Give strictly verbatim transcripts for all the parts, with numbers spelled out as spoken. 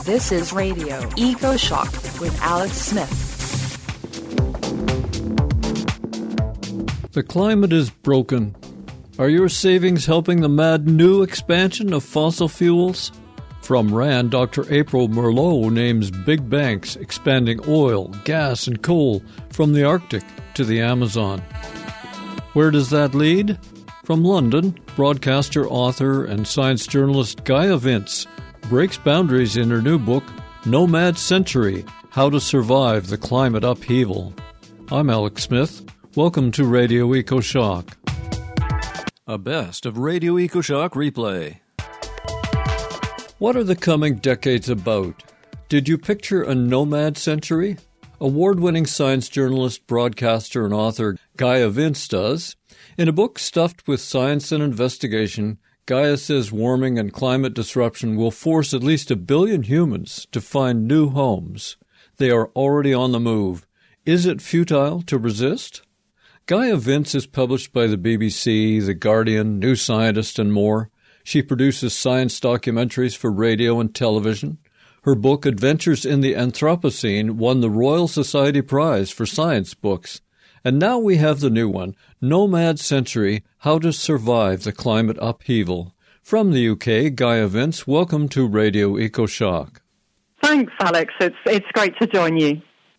This is Radio Eco Shock with Alex Smith. The climate is broken. Are your savings helping the mad new expansion of fossil fuels? From RAND, Doctor April Merlot names big banks expanding oil, gas, and coal from the Arctic to the Amazon. Where does that lead? From London, broadcaster, author, and science journalist Gaia Vince breaks boundaries in her new book, Nomad Century: How to Survive the Climate Upheaval. I'm Alex Smith. Welcome to Radio Eco Shock. A best of Radio Eco Shock replay. What are the coming decades about? Did you picture a nomad century? Award-winning science journalist, broadcaster, and author Gaia Vince does. In a book stuffed with science and investigation, Gaia says warming and climate disruption will force at least a billion humans to find new homes. They are already on the move. Is it futile to resist? Gaia Vince is published by the B B C, The Guardian, New Scientist, and more. She produces science documentaries for radio and television. Her book, Adventures in the Anthropocene, won the Royal Society Prize for Science Books. And now we have the new one, Nomad Century: How to Survive the Climate Upheaval. From the U K, Gaia Vince, welcome to Radio Eco Shock. Thanks, Alex. It's, it's great to join you.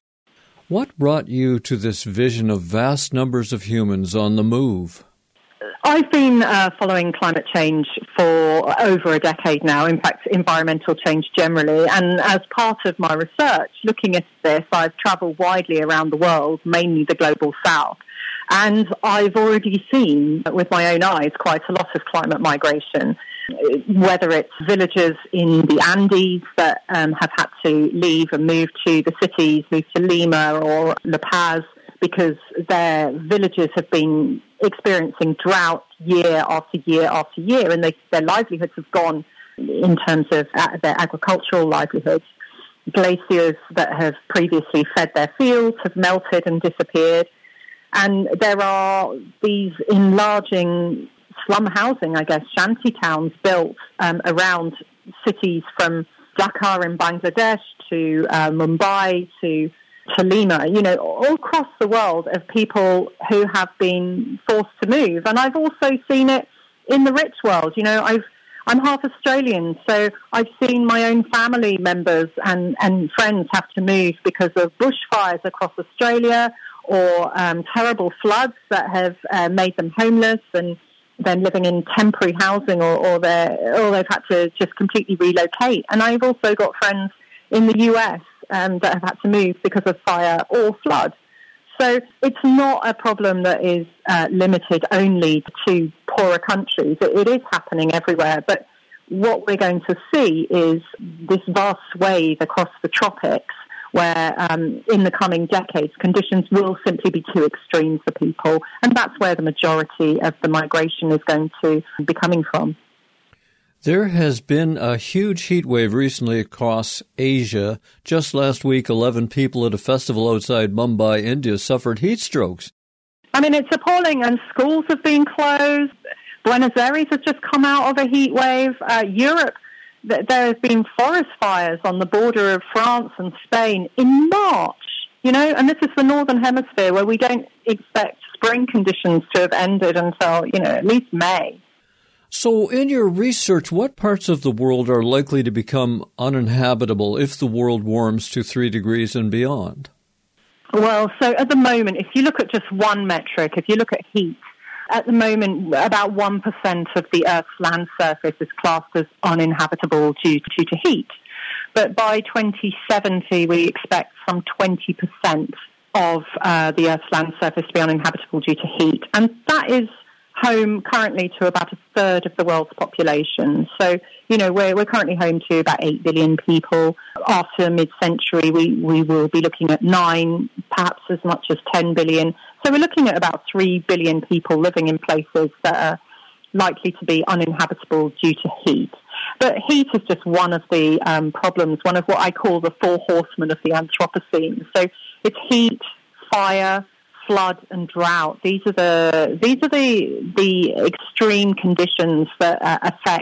What brought you to this vision of vast numbers of humans on the move? I've been uh, following climate change for over a decade now, in fact, environmental change generally. And as part of my research looking at this, I've travelled widely around the world, mainly the global south. And I've already seen with my own eyes quite a lot of climate migration, whether it's villages in the Andes that um, have had to leave and move to the cities, move to Lima or La Paz, because their villages have been experiencing drought year after year after year, and they, their livelihoods have gone in terms of uh, their agricultural livelihoods. Glaciers that have previously fed their fields have melted and disappeared, and there are these enlarging slum housing, I guess, shanty towns built um, around cities from Dhaka in Bangladesh to uh, Mumbai to to Lima, you know, all across the world of people who have been forced to move. And I've also seen it in the rich world. You know, I've, I'm half Australian, so I've seen my own family members and, and friends have to move because of bushfires across Australia or um, terrible floods that have uh, made them homeless and then living in temporary housing, or, or, they're, or they've had to just completely relocate. And I've also got friends in the U S Um, that have had to move because of fire or flood. So it's not a problem that is uh, limited only to poorer countries. It, it is happening everywhere. But what we're going to see is this vast wave across the tropics where um, in the coming decades conditions will simply be too extreme for people. And that's where the majority of the migration is going to be coming from. There has been a huge heat wave recently across Asia. Just last week, eleven people at a festival outside Mumbai, India, suffered heat strokes. I mean, it's appalling, and schools have been closed. Buenos Aires has just come out of a heat wave. Uh, Europe, th- there have been forest fires on the border of France and Spain in March, you know, and this is the Northern Hemisphere where we don't expect spring conditions to have ended until, you know, at least May. So in your research, what parts of the world are likely to become uninhabitable if the world warms to three degrees and beyond? Well, so at the moment, if you look at just one metric, if you look at heat, at the moment, about one percent of the Earth's land surface is classed as uninhabitable due, due to heat. But by twenty seventy, we expect some twenty percent of uh, the Earth's land surface to be uninhabitable due to heat. And that is home currently to about a third of the world's population. So, you know, we're, we're currently home to about eight billion people. After mid-century, we, we will be looking at nine, perhaps as much as ten billion. So we're looking at about three billion people living in places that are likely to be uninhabitable due to heat. But heat is just one of the um, problems, one of what I call the four horsemen of the Anthropocene. So it's heat, fire, flood and drought. These are the these are the the extreme conditions that uh, affect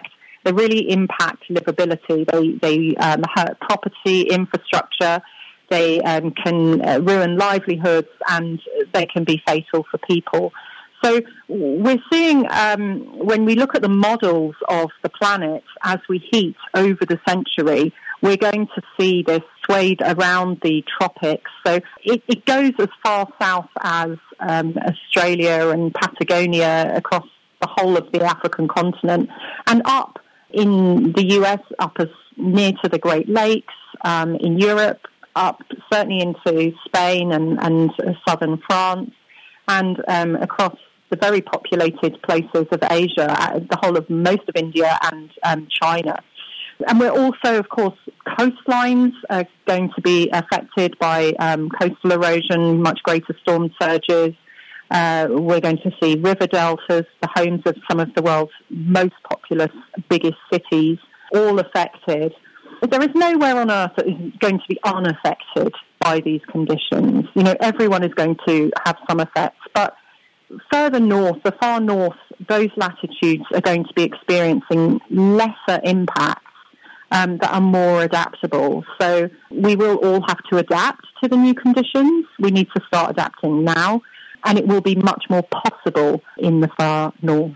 they really impact livability. They, they um, hurt property, infrastructure, they um, can uh, ruin livelihoods, and they can be fatal for people. So we're seeing, um, when we look at the models of the planet as we heat over the century, we're going to see this swathe around the tropics. So it, it goes as far south as um, Australia and Patagonia, across the whole of the African continent, and up in the U S, up as near to the Great Lakes, um, in Europe, up certainly into Spain and, and southern France, and um, across the very populated places of Asia, the whole of most of India and um, China. And we're also, of course, coastlines are going to be affected by um, coastal erosion, much greater storm surges. Uh, we're going to see river deltas, the homes of some of the world's most populous, biggest cities, all affected. There is nowhere on earth that is going to be unaffected by these conditions. You know, everyone is going to have some effects, but further north, the far north, those latitudes are going to be experiencing lesser impacts um, that are more adaptable. So we will all have to adapt to the new conditions. We need to start adapting now, and it will be much more possible in the far north.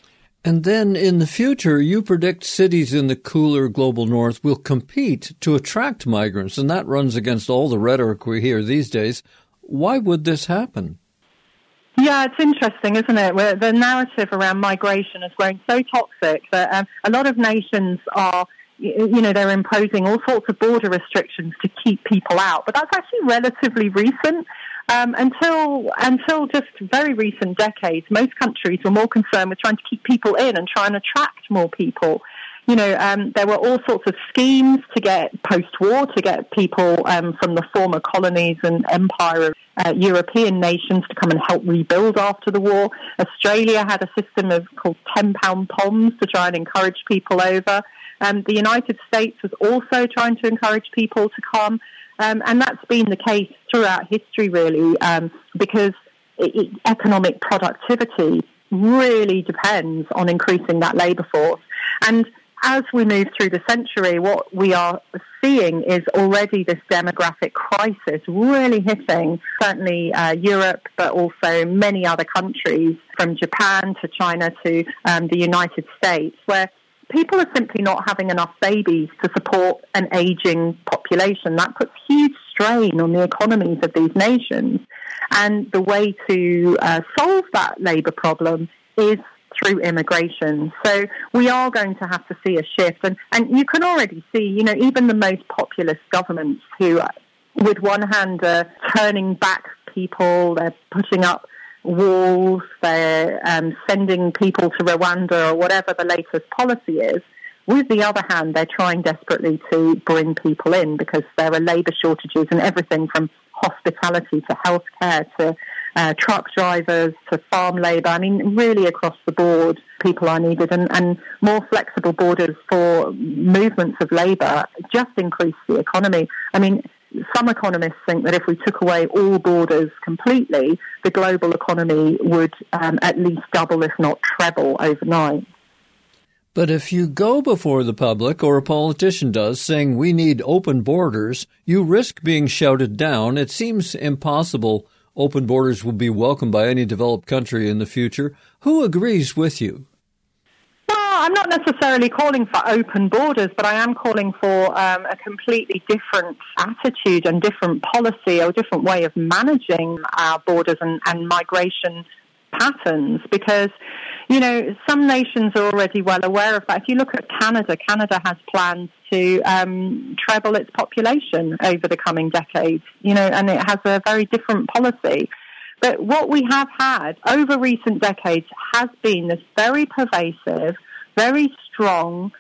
And then in the future, you predict cities in the cooler global north will compete to attract migrants, and that runs against all the rhetoric we hear these days. Why would this happen? Yeah, it's interesting, isn't it? Where the narrative around migration has grown so toxic that um, a lot of nations are, you know, they're imposing all sorts of border restrictions to keep people out. But that's actually relatively recent. Um, until until just very recent decades, most countries were more concerned with trying to keep people in and try and attract more people. You know, um, there were all sorts of schemes to get post-war, to get people um, from the former colonies and empire of uh, European nations to come and help rebuild after the war. Australia had a system of called ten-pound poms to try and encourage people over. Um, the United States was also trying to encourage people to come. Um, and that's been the case throughout history, really, um, because it, it, economic productivity really depends on increasing that labour force. And as we move through the century, what we are seeing is already this demographic crisis really hitting certainly uh, Europe, but also many other countries, from Japan to China to um, the United States, where people are simply not having enough babies to support an ageing population. That puts huge strain on the economies of these nations. And the way to uh, solve that labour problem is through immigration. So we are going to have to see a shift. And, and you can already see, you know, even the most populist governments who, uh, with one hand, are turning back people, they're putting up walls, they're um, sending people to Rwanda or whatever the latest policy is. With the other hand, they're trying desperately to bring people in because there are labour shortages in everything from hospitality to healthcare to uh, truck drivers to farm labour. I mean, really across the board, people are needed, and, and more flexible borders for movements of labour just increase the economy. I mean, some economists think that if we took away all borders completely, the global economy would um, at least double, if not treble, overnight. But if you go before the public, or a politician does, saying we need open borders, you risk being shouted down. It seems impossible open borders will be welcomed by any developed country in the future. Who agrees with you? I'm not necessarily calling for open borders, but I am calling for um, a completely different attitude and different policy, or different way of managing our borders and, and migration patterns, because, you know, some nations are already well aware of that. If you look at Canada, Canada has plans to um, treble its population over the coming decades, you know, and it has a very different policy. But what we have had over recent decades has been this very pervasive, very strong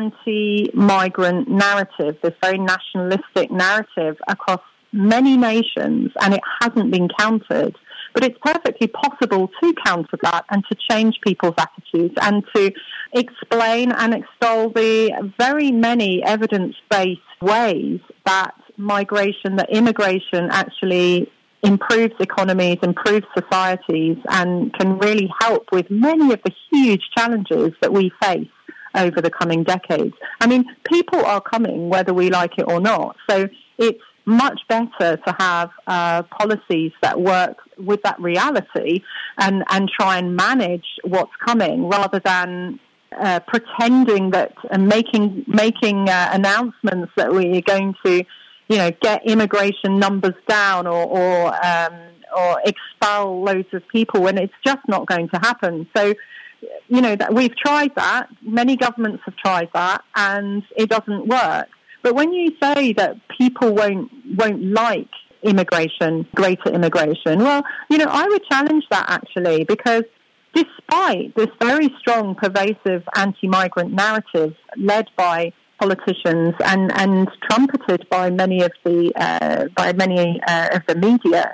anti-migrant narrative, this very nationalistic narrative across many nations, and it hasn't been countered. But it's perfectly possible to counter that and to change people's attitudes and to explain and extol the very many evidence-based ways that migration, that immigration actually improves economies, improves societies, and can really help with many of the huge challenges that we face over the coming decades. I mean, people are coming whether we like it or not. So it's much better to have uh, policies that work with that reality and, and try and manage what's coming rather than uh, pretending that and making making uh, announcements that we're going to, you know, get immigration numbers down or or, um, or expel loads of people when it's just not going to happen. So, you know, that we've tried that. Many governments have tried that, and it doesn't work. But when you say that people won't won't like immigration, greater immigration, well, you know, I would challenge that actually, because despite this very strong, pervasive anti-migrant narrative led by politicians and, and trumpeted by many of the uh, by many uh, of the media,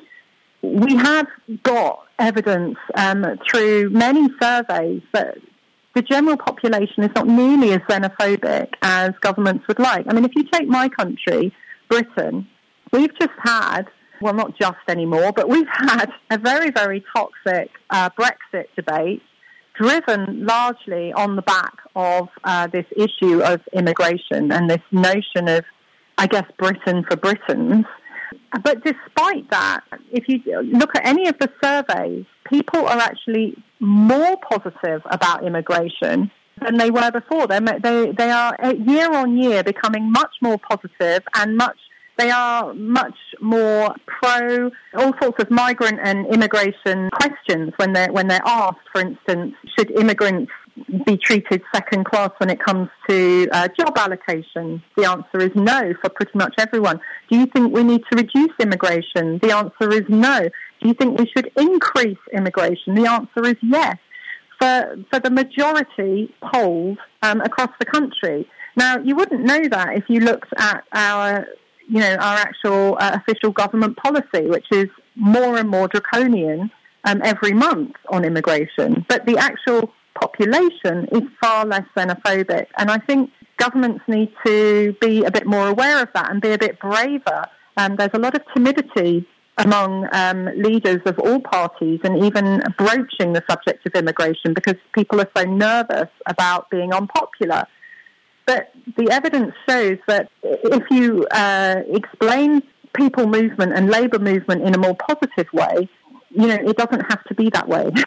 we have got evidence um, through many surveys that the general population is not nearly as xenophobic as governments would like. I mean, if you take my country, Britain, we've just had, well, not just anymore, but we've had a very, very toxic uh, Brexit debate driven largely on the back of uh, this issue of immigration and this notion of, I guess, Britain for Britons. But despite that, if you look at any of the surveys, people are actually more positive about immigration than they were before. They're, they they are year on year becoming much more positive and much. They are much more pro all sorts of migrant and immigration questions when they're when they're asked. For instance, should immigrants be treated second class when it comes to uh, job allocation? The answer is no for pretty much everyone. Do you think we need to reduce immigration? The answer is no. Do you think we should increase immigration? The answer is yes. For for the majority polled um, across the country. Now, you wouldn't know that if you looked at our, you know, our actual uh, official government policy, which is more and more draconian um, every month on immigration. But the actual population is far less xenophobic. And I think governments need to be a bit more aware of that and be a bit braver. Um, there's a lot of timidity among um, leaders of all parties and even broaching the subject of immigration because people are so nervous about being unpopular. But the evidence shows that if you uh, explain people movement and labour movement in a more positive way, you know, it doesn't have to be that way.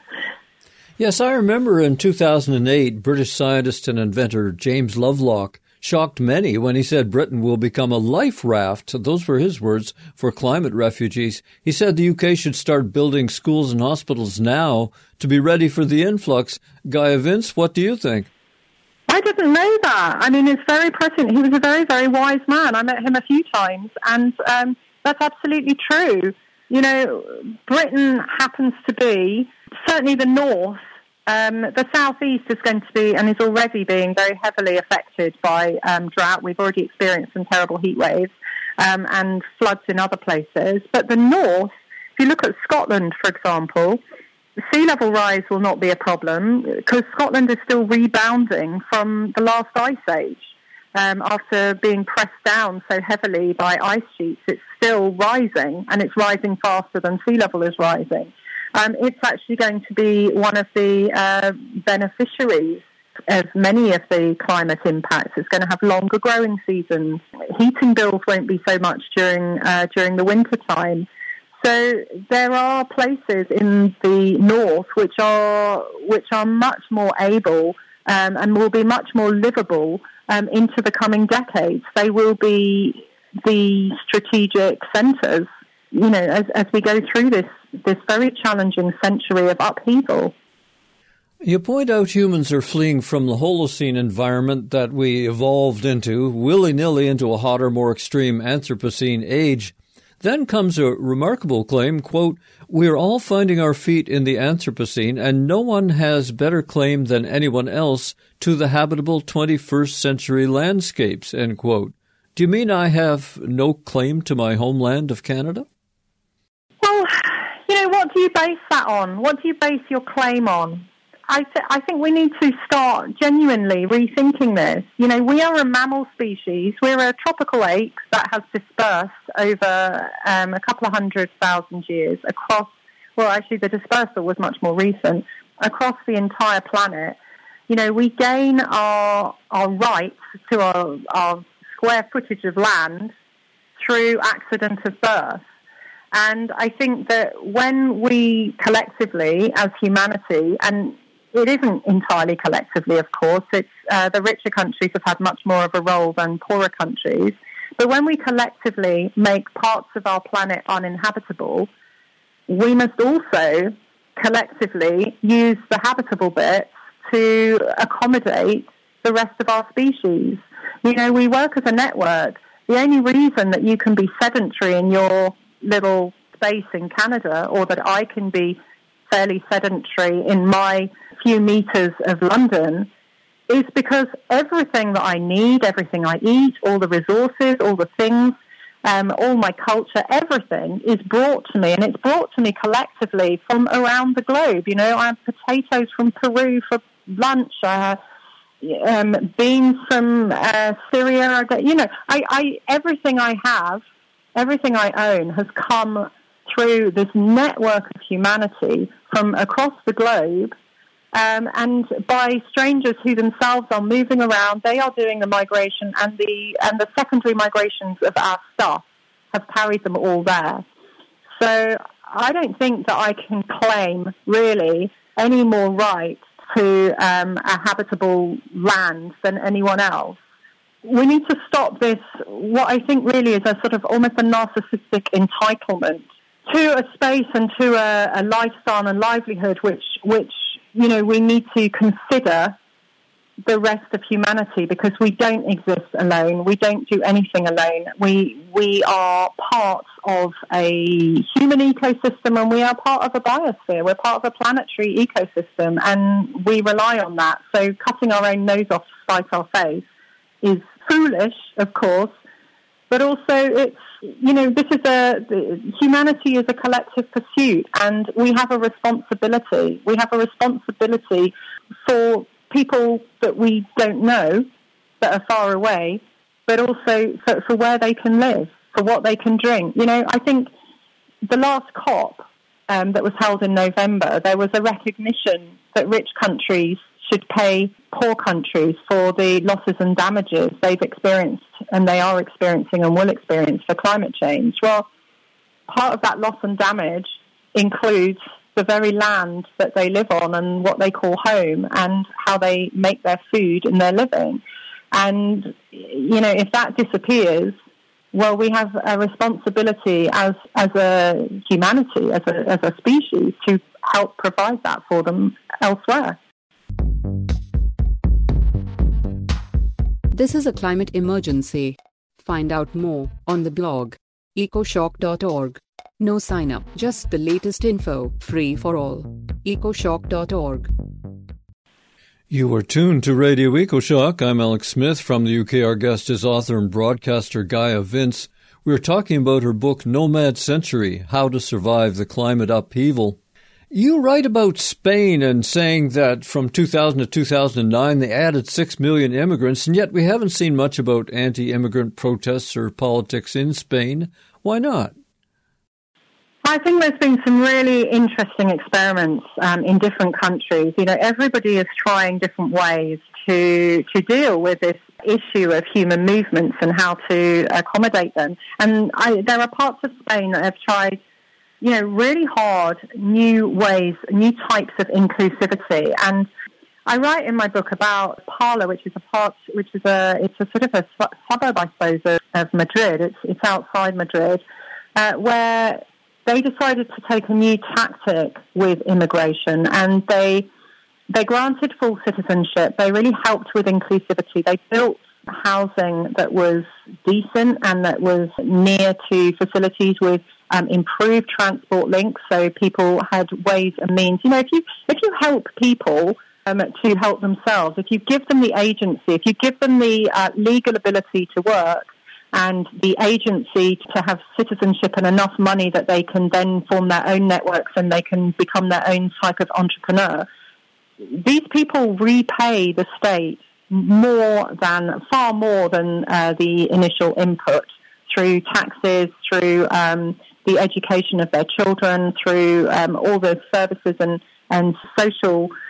Yes, I remember in two thousand eight, British scientist and inventor James Lovelock shocked many when he said Britain will become a life raft, those were his words, for climate refugees. He said the U K should start building schools and hospitals now to be ready for the influx. Gaia Vince, what do you think? I didn't know that. I mean, it's very prescient. He was a very, very wise man. I met him a few times, and um, that's absolutely true. You know, Britain happens to be, certainly the north, um, the southeast is going to be, and is already being, very heavily affected by um, drought. We've already experienced some terrible heat waves um, and floods in other places. But the north, if you look at Scotland, for example, sea level rise will not be a problem because Scotland is still rebounding from the last ice age. Um, after being pressed down so heavily by ice sheets, it's still rising, and it's rising faster than sea level is rising. Um, it's actually going to be one of the uh, beneficiaries of many of the climate impacts. It's going to have longer growing seasons. Heating bills won't be so much during uh, during the winter time. So there are places in the north which are which are much more able um, and will be much more livable um, into the coming decades. They will be the strategic centres, you know, as, as we go through this this very challenging century of upheaval. You point out humans are fleeing from the Holocene environment that we evolved into, willy-nilly into a hotter, more extreme Anthropocene age. Then comes a remarkable claim, quote, "We're all finding our feet in the Anthropocene, and no one has better claim than anyone else to the habitable twenty-first century landscapes," end quote. Do you mean I have no claim to my homeland of Canada? Well, you know, what do you base that on? What do you base your claim on? I, th- I think we need to start genuinely rethinking this. You know, we are a mammal species. We're a tropical ape that has dispersed over um, a couple of hundred thousand years across, well, actually the dispersal was much more recent, across the entire planet. You know, we gain our our rights to our, our square footage of land through accident of birth. And I think that when we collectively, as humanity, and it isn't entirely collectively, of course, it's uh, the richer countries have had much more of a role than poorer countries, but when we collectively make parts of our planet uninhabitable, we must also collectively use the habitable bits to accommodate the rest of our species. You know, we work as a network. The only reason that you can be sedentary in your little space in Canada, or that I can be fairly sedentary in my few meters of London, is because everything that I need, everything I eat, all the resources, all the things, um, all my culture, everything is brought to me, and it's brought to me collectively from around the globe. You know, I have potatoes from Peru for lunch. I have um, beans from uh, Syria. I get, you know, I, I everything I have, everything I own has come through this network of humanity from across the globe, um, and by strangers who themselves are moving around. They are doing the migration, and the and the secondary migrations of our stuff have carried them all there. So I don't think that I can claim really any more rights to um, a habitable land than anyone else. We need to stop this, what I think really is a sort of almost a narcissistic entitlement to a space and to a, a lifestyle and livelihood, which, which, you know, we need to consider the rest of humanity, because we don't exist alone. We don't do anything alone. We we are part of a human ecosystem, and we are part of a biosphere. We're part of a planetary ecosystem, and we rely on that. So cutting our own nose off to spite our face is foolish, of course, but also it's, you know, this is a, humanity is a collective pursuit, and we have a responsibility. We have a responsibility for people that we don't know, that are far away, but also for, for where they can live, for what they can drink. You know, I think the last COP um, that was held in November, there was a recognition that rich countries should pay poor countries for the losses and damages they've experienced, and they are experiencing and will experience, for climate change. Well, part of that loss and damage includes the very land that they live on and what they call home, and how they make their food and their living. And, you know, if that disappears, well, we have a responsibility as as a humanity, as a, as a species, to help provide that for them elsewhere. This is a climate emergency. Find out more on the blog ecoshock dot org. No sign up, just the latest info, free for all. ecoshock dot org. You are tuned to Radio EcoShock. I'm Alex Smith. From the U K, our guest is author and broadcaster Gaia Vince. We're talking about her book, Nomad Century, How to Survive the Climate Upheaval. You write about Spain and saying that from two thousand to two thousand nine they added six million immigrants, and yet we haven't seen much about anti-immigrant protests or politics in Spain. Why not? I think there's been some really interesting experiments um, in different countries. You know, everybody is trying different ways to to deal with this issue of human movements and how to accommodate them. And I, there are parts of Spain that have tried, you know, really hard new ways, new types of inclusivity. And I write in my book about Parla, which is a part, which is a, it's a sort of a su- suburb, I suppose, of, of Madrid. It's it's outside Madrid, uh, where they decided to take a new tactic with immigration, and they they granted full citizenship. They really helped with inclusivity. They built housing that was decent and that was near to facilities with um, improved transport links, so people had ways and means. You know, if you if you help people um, to help themselves, if you give them the agency, if you give them the uh, legal ability to work, and the agency to have citizenship and enough money that they can then form their own networks and they can become their own type of entrepreneur, these people repay the state more than, far more than uh, the initial input, through taxes, through um, the education of their children, through um, all the services and, and social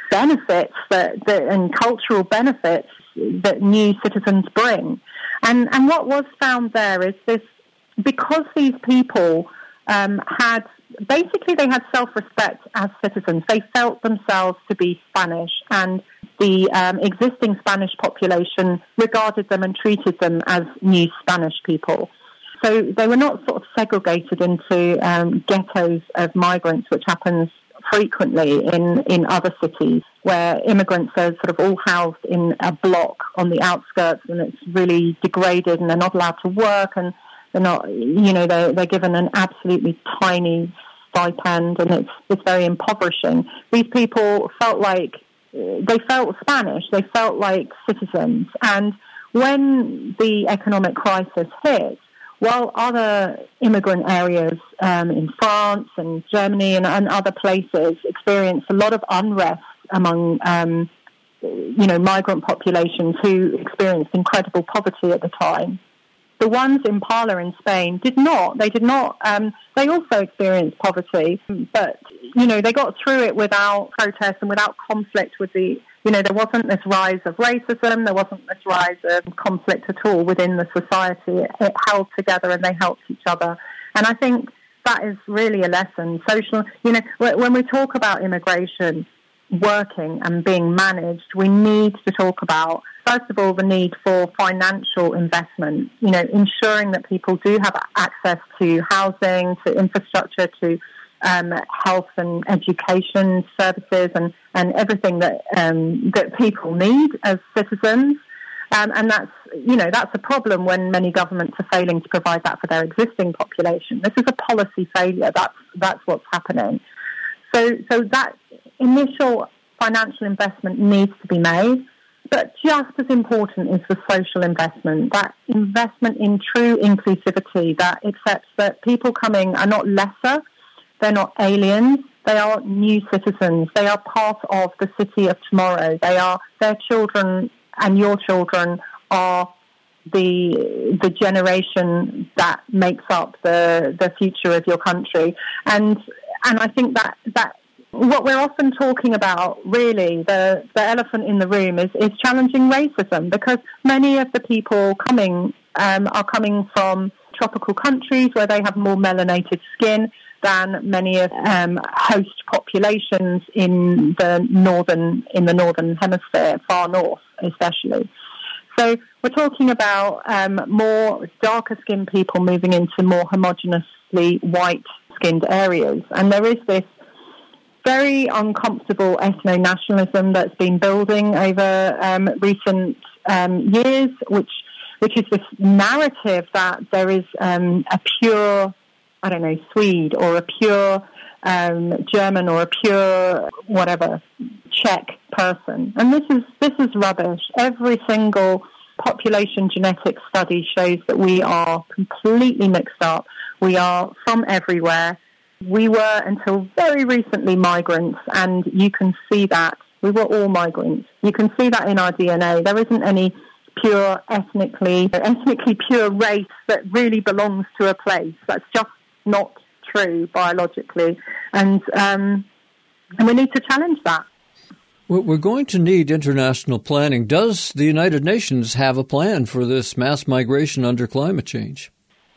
benefits that, that and cultural benefits that new citizens bring. And and what was found there is this, because these people um, had, basically they had self-respect as citizens. They felt themselves to be Spanish, and the um, existing Spanish population regarded them and treated them as new Spanish people. So they were not sort of segregated into um, ghettos of migrants, which happens frequently in, in other cities, where immigrants are sort of all housed in a block on the outskirts, and it's really degraded, and they're not allowed to work, and they're not, you know, they're, they're given an absolutely tiny stipend, and it's it's very impoverishing. These people felt like, they felt Spanish, they felt like citizens, and when the economic crisis hit, while other immigrant areas um, in France and Germany and, and other places experienced a lot of unrest among, um, you know, migrant populations who experienced incredible poverty at the time, the ones in Parla in Spain did not. They did not. Um, they also experienced poverty, but, you know, they got through it without protest and without conflict with the, you know, there wasn't this rise of racism, there wasn't this rise of conflict at all within the society. It, it held together and they helped each other. And I think that is really a lesson. Social, you know, when we talk about immigration working and being managed, we need to talk about, first of all, the need for financial investment, you know, ensuring that people do have access to housing, to infrastructure, to um, health and education services and, and everything that um, that people need as citizens. Um, and that's, you know, that's a problem when many governments are failing to provide that for their existing population. This is a policy failure. That's that's what's happening. So, so that initial financial investment needs to be made. But just as important is the social investment, that investment in true inclusivity that accepts that people coming are not lesser, they're not aliens, they are new citizens, they are part of the city of tomorrow, they are, their children and your children are the the generation that makes up the, the future of your country. And and I think that that what we're often talking about, really, the, the elephant in the room is, is challenging racism, because many of the people coming um, are coming from tropical countries where they have more melanated skin than many of um, host populations in the northern in the northern hemisphere, far north especially. So we're talking about um, more darker skinned people moving into more homogeneously white skinned areas, and there is this very uncomfortable ethno-nationalism that's been building over um, recent um, years, which which is this narrative that there is um, a pure, I don't know, Swede or a pure um, German or a pure whatever Czech person, and this is this is rubbish. Every single population genetics study shows that we are completely mixed up. We are from everywhere. We were, until very recently, migrants, and you can see that. We were all migrants. You can see that in our D N A. There isn't any pure ethnically, ethnically pure race that really belongs to a place. That's just not true biologically. And, um, and we need to challenge that. We're going to need international planning. Does the United Nations have a plan for this mass migration under climate change?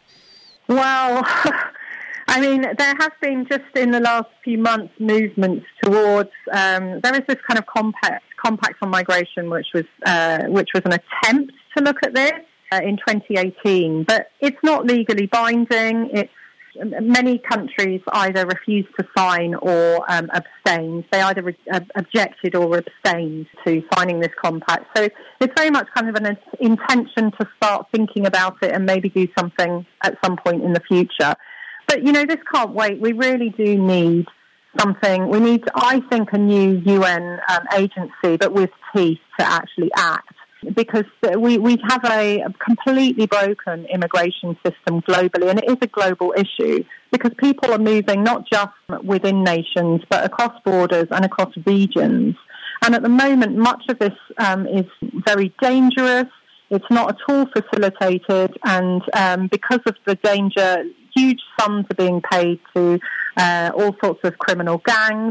Well, I mean, there has been, just in the last few months, movements towards, um, there is this kind of compact, compact on migration, which was, uh, which was an attempt to look at this uh, in twenty eighteen, but it's not legally binding. It's, many countries either refused to sign or um, abstained. They either re- objected or abstained to signing this compact. So it's very much kind of an intention to start thinking about it and maybe do something at some point in the future. But, you know, this can't wait. We really do need something. We need, I think, a new U N um, agency, but with teeth to actually act. Because we, we have a completely broken immigration system globally, and it is a global issue because people are moving not just within nations, but across borders and across regions. And at the moment, much of this um, is very dangerous. It's not at all facilitated, and um, because of the danger, huge sums are being paid to uh, all sorts of criminal gangs.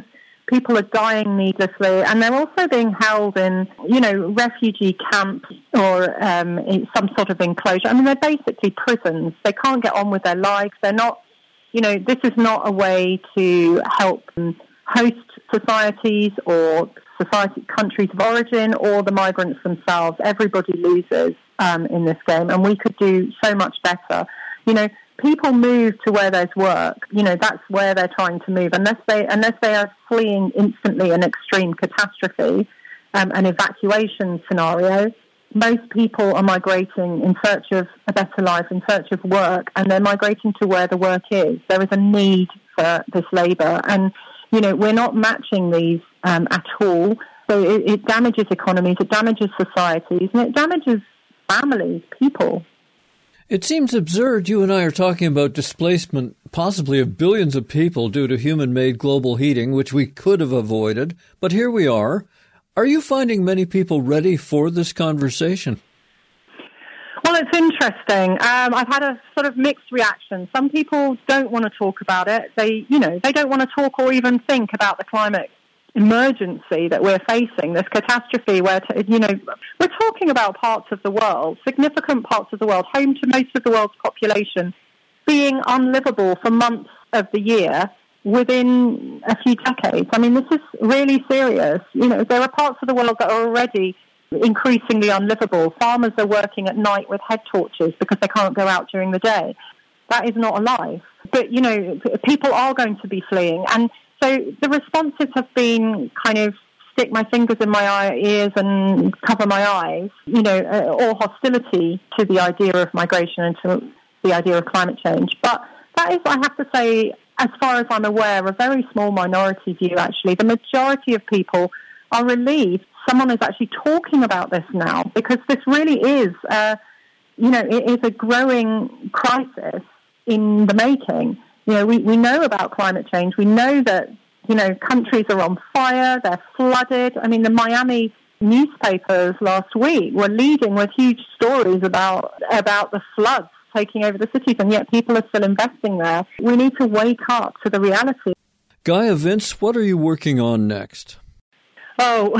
People are dying needlessly, and they're also being held in, you know, refugee camps or um, in some sort of enclosure. I mean, they're basically prisons. They can't get on with their lives. They're not, you know, this is not a way to help host societies or society countries of origin or the migrants themselves. Everybody loses um, in this game, and we could do so much better. You know, people move to where there's work. You know, that's where they're trying to move. Unless they unless they are fleeing instantly an extreme catastrophe, um, an evacuation scenario, most people are migrating in search of a better life, in search of work, and they're migrating to where the work is. There is a need for this labour, and, you know, we're not matching these um, at all. So it, it damages economies, it damages societies, and it damages families, people. It seems absurd you and I are talking about displacement possibly of billions of people due to human-made global heating, which we could have avoided, but here we are. Are you finding many people ready for this conversation? Well, it's interesting. Um, I've had a sort of mixed reaction. Some people don't want to talk about it. They, you know, they don't want to talk or even think about the climate emergency that we're facing, this catastrophe where, you know, we're talking about parts of the world, significant parts of the world, home to most of the world's population, being unlivable for months of the year within a few decades. I mean, this is really serious. You know, there are parts of the world that are already increasingly unlivable. Farmers are working at night with head torches because they can't go out during the day. That is not a life. But, you know, people are going to be fleeing. And so the responses have been kind of stick my fingers in my eye, ears and cover my eyes, you know, uh, or hostility to the idea of migration and to the idea of climate change. But that is, I have to say, as far as I'm aware, a very small minority view, actually. The majority of people are relieved someone is actually talking about this now, because this really is, uh, you know, it is a growing crisis in the making. You know, we, we know about climate change. We know that, you know, countries are on fire, they're flooded. I mean, the Miami newspapers last week were leading with huge stories about about the floods taking over the cities, and yet people are still investing there. We need to wake up to the reality. Gaia Vince, what are you working on next? Oh,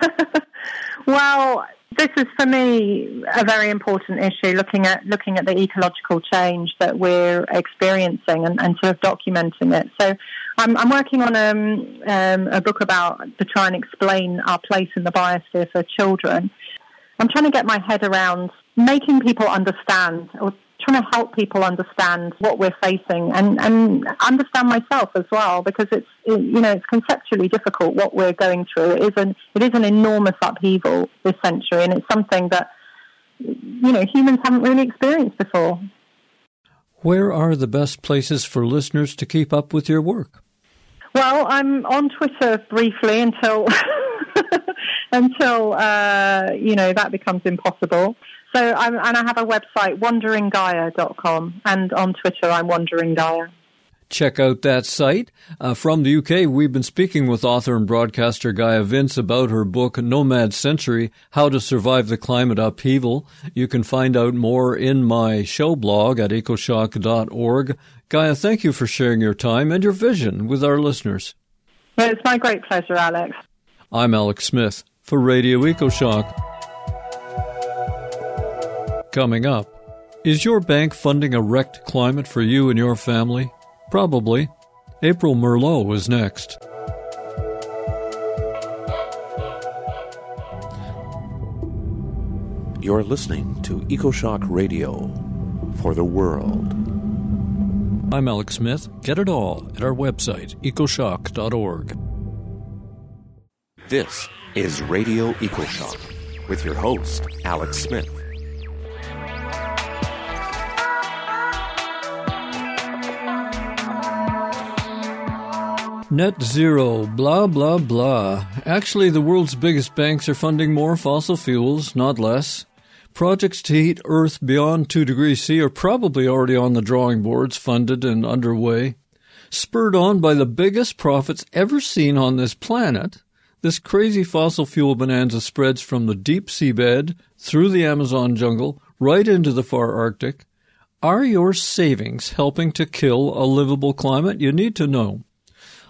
well, this is for me a very important issue, looking at looking at the ecological change that we're experiencing and, and sort of documenting it. So I'm, I'm working on um, um, a book about to try and explain our place in the biosphere for children. I'm trying to get my head around making people understand, or trying to help people understand what we're facing, and, and understand myself as well, because it's, you know, it's conceptually difficult what we're going through. It is an, it is an enormous upheaval this century, and it's something that, you know, humans haven't really experienced before. Where are the best places for listeners to keep up with your work? Well, I'm on Twitter briefly until until uh, you know, that becomes impossible. So I'm, and I have a website, wandering gaia dot com, and on Twitter I'm Wandering Gaia. Check out that site. Uh, from the U K, we've been speaking with author and broadcaster Gaia Vince about her book, Nomad Century, How to Survive the Climate Upheaval. You can find out more in my show blog at ecoshock dot org. Gaia, thank you for sharing your time and your vision with our listeners. Well, it's my great pleasure, Alex. I'm Alex Smith for Radio EcoShock. Coming up, is your bank funding a wrecked climate for you and your family? Probably. April Merlot is next. You're listening to EcoShock Radio for the world. I'm Alex Smith. Get it all at our website, ecoshock dot org. This is Radio EcoShock with your host, Alex Smith. Net zero, blah, blah, blah. Actually, the world's biggest banks are funding more fossil fuels, not less. Projects to heat Earth beyond two degrees C are probably already on the drawing boards, funded and underway. Spurred on by the biggest profits ever seen on this planet, this crazy fossil fuel bonanza spreads from the deep seabed, through the Amazon jungle, right into the far Arctic. Are your savings helping to kill a livable climate? You need to know.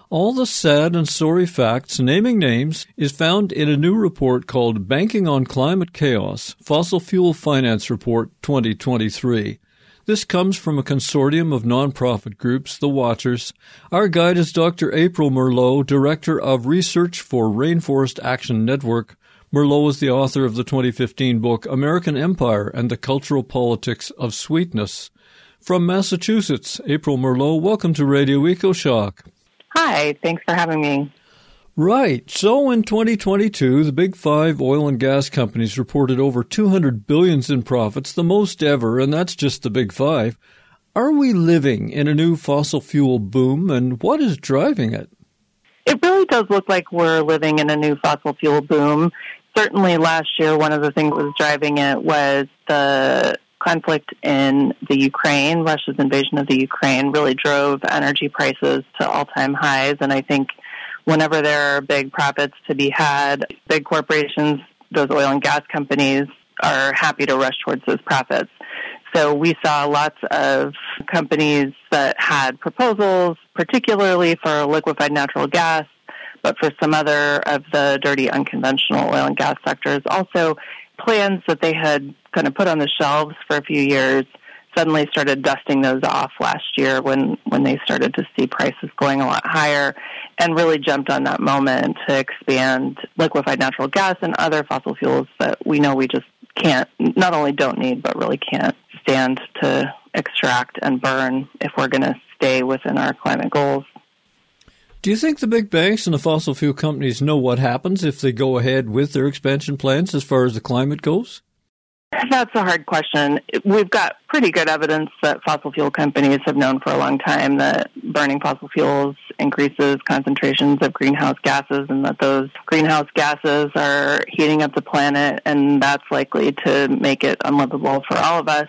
All the sad and sorry facts, naming names, is found in a new report called Banking on Climate Chaos, Fossil Fuel Finance Report twenty twenty-three. This comes from a consortium of nonprofit groups, the Watchers. Our guide is Doctor April Merlot, Director of Research for Rainforest Action Network. Merlot is the author of the twenty fifteen book American Empire and the Cultural Politics of Sweetness. From Massachusetts, April Merlot, welcome to Radio EcoShock. Hi, thanks for having me. Right. So in twenty twenty-two, the big five oil and gas companies reported over two hundred billion dollars in profits, the most ever, and that's just the big five. Are we living in a new fossil fuel boom, and what is driving it? It really does look like we're living in a new fossil fuel boom. Certainly last year, one of the things that was driving it was the conflict in the Ukraine. Russia's invasion of the Ukraine really drove energy prices to all-time highs, and I think whenever there are big profits to be had, big corporations, those oil and gas companies, are happy to rush towards those profits. So we saw lots of companies that had proposals, particularly for liquefied natural gas, but for some other of the dirty, unconventional oil and gas sectors, also plans that they had kind of put on the shelves for a few years suddenly started dusting those off last year when, when they started to see prices going a lot higher, and really jumped on that moment to expand liquefied natural gas and other fossil fuels that we know we just can't, not only don't need, but really can't stand to extract and burn if we're going to stay within our climate goals. Do you think the big banks and the fossil fuel companies know what happens if they go ahead with their expansion plans as far as the climate goes? That's a hard question. We've got pretty good evidence that fossil fuel companies have known for a long time that burning fossil fuels increases concentrations of greenhouse gases, and that those greenhouse gases are heating up the planet, and that's likely to make it unlivable for all of us.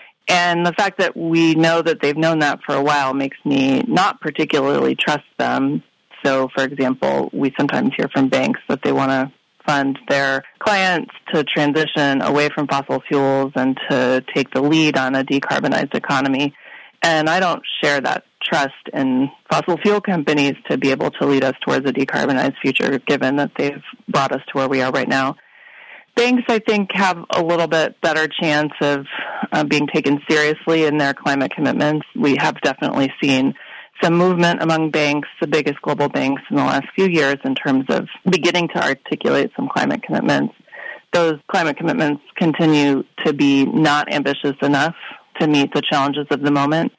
And the fact that we know that they've known that for a while makes me not particularly trust them. So, for example, we sometimes hear from banks that they want to fund their clients to transition away from fossil fuels and to take the lead on a decarbonized economy. And I don't share that trust in fossil fuel companies to be able to lead us towards a decarbonized future, given that they've brought us to where we are right now. Banks, I think, have a little bit better chance of uh, being taken seriously in their climate commitments. We have definitely seen some movement among banks, the biggest global banks in the last few years, in terms of beginning to articulate some climate commitments. Those climate commitments continue to be not ambitious enough to meet the challenges of the moment.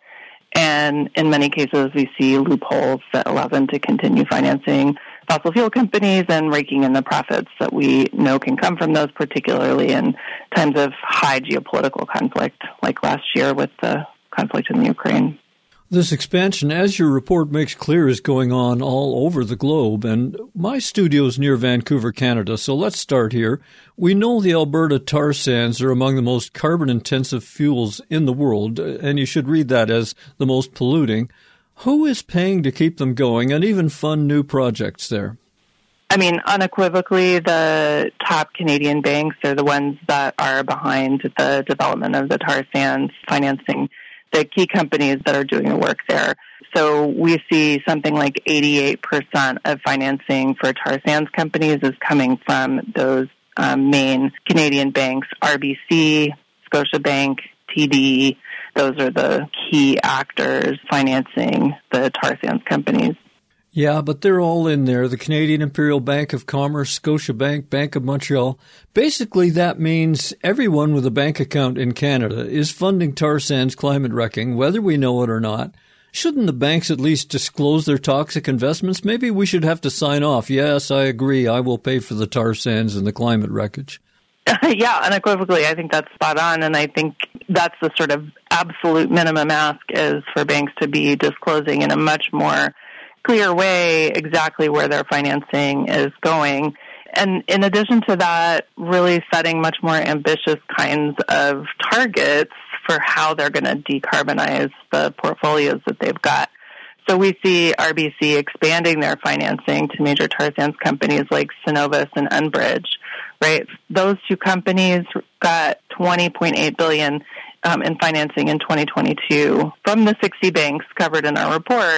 And in many cases, we see loopholes that allow them to continue financing fossil fuel companies and raking in the profits that we know can come from those, particularly in times of high geopolitical conflict, like last year with the conflict in the Ukraine. This expansion, as your report makes clear, is going on all over the globe, and my studio's near Vancouver, Canada, so let's start here. We know the Alberta tar sands are among the most carbon-intensive fuels in the world, and you should read that as the most polluting. Who is paying to keep them going and even fund new projects there? I mean, unequivocally, the top Canadian banks are the ones that are behind the development of the tar sands, financing the key companies that are doing the work there. So we see something like eighty-eight percent of financing for tar sands companies is coming from those um, main Canadian banks, R B C, Scotiabank, T D. Those are the key actors financing the tar sands companies. Yeah, but they're all in there. The Canadian Imperial Bank of Commerce, Scotiabank, Bank of Montreal. Basically, that means everyone with a bank account in Canada is funding tar sands climate wrecking, whether we know it or not. Shouldn't the banks at least disclose their toxic investments? Maybe we should have to sign off. Yes, I agree. I will pay for the tar sands and the climate wreckage. Yeah, unequivocally, I think that's spot on. And I think that's the sort of absolute minimum ask, is for banks to be disclosing in a much more clear way exactly where their financing is going. And in addition to that, really setting much more ambitious kinds of targets for how they're going to decarbonize the portfolios that they've got. So we see R B C expanding their financing to major tar sands companies like Cenovus and Enbridge, right? Those two companies got twenty point eight billion dollars um, in financing in twenty twenty-two from the sixty banks covered in our report.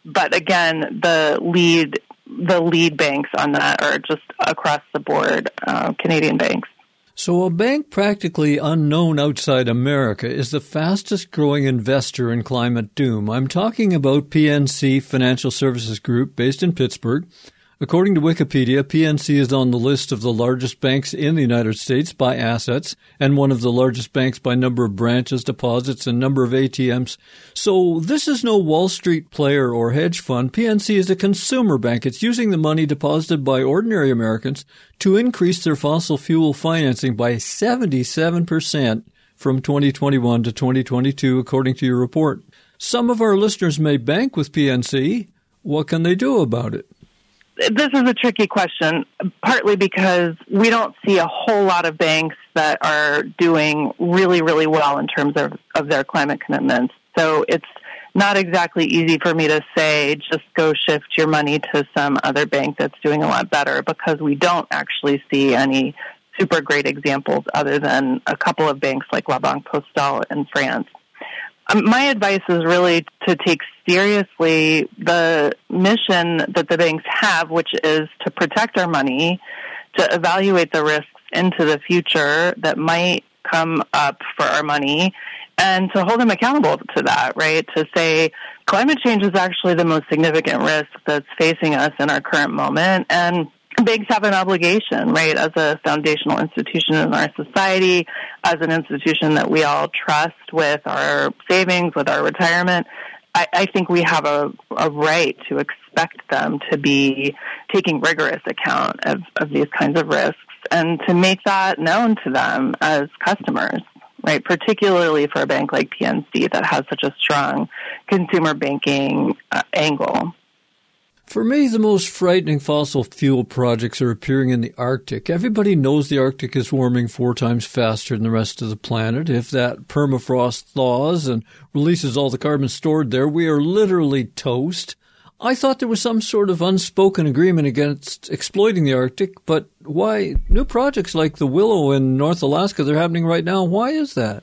but again, the lead the lead banks on that are just across the board uh, Canadian banks. So a bank practically unknown outside America is the fastest growing investor in climate doom. I'm talking about P N C Financial Services Group based in Pittsburgh. According to Wikipedia, P N C is on the list of the largest banks in the United States by assets and one of the largest banks by number of branches, deposits, and number of A T Ms. So this is no Wall Street player or hedge fund. P N C is a consumer bank. It's using the money deposited by ordinary Americans to increase their fossil fuel financing by seventy-seven percent from twenty twenty-one to twenty twenty-two, according to your report. Some of our listeners may bank with P N C. What can they do about it? This is a tricky question, partly because we don't see a whole lot of banks that are doing really, really well in terms of, of their climate commitments. So it's not exactly easy for me to say, just go shift your money to some other bank that's doing a lot better, because we don't actually see any super great examples other than a couple of banks like La Banque Postale in France. Um, my advice is really to take seriously the mission that the banks have, which is to protect our money, to evaluate the risks into the future that might come up for our money, and to hold them accountable to that, right? To say climate change is actually the most significant risk that's facing us in our current moment, and banks have an obligation, right, as a foundational institution in our society, as an institution that we all trust with our savings, with our retirement. I, I think we have a, a right to expect them to be taking rigorous account of, of these kinds of risks and to make that known to them as customers, right, particularly for a bank like P N C that has such a strong consumer banking uh, angle. For me, the most frightening fossil fuel projects are appearing in the Arctic. Everybody knows the Arctic is warming four times faster than the rest of the planet. If that permafrost thaws and releases all the carbon stored there, we are literally toast. I thought there was some sort of unspoken agreement against exploiting the Arctic, but why new projects like the Willow in North Alaska, they're happening right now? Why is that?